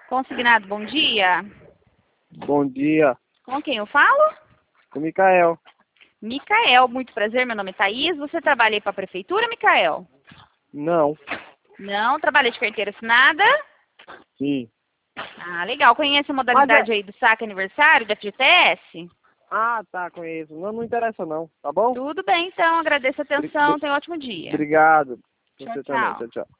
Consignado, bom dia. Bom dia, Com quem eu falo? com o Micael. Micael, muito prazer, meu nome é Thaís. Você trabalha aí para a prefeitura, Micael? Não, Não, trabalha de carteira assinada? sim. Ah, legal. Conhece a modalidade aí do saque aniversário da FGTS? Ah, tá, conheço. Não, não interessa não, tá bom? Tudo bem, então. Agradeço a atenção. Tenha um ótimo dia. Obrigado. Tchau, Você também, tchau. tchau, tchau.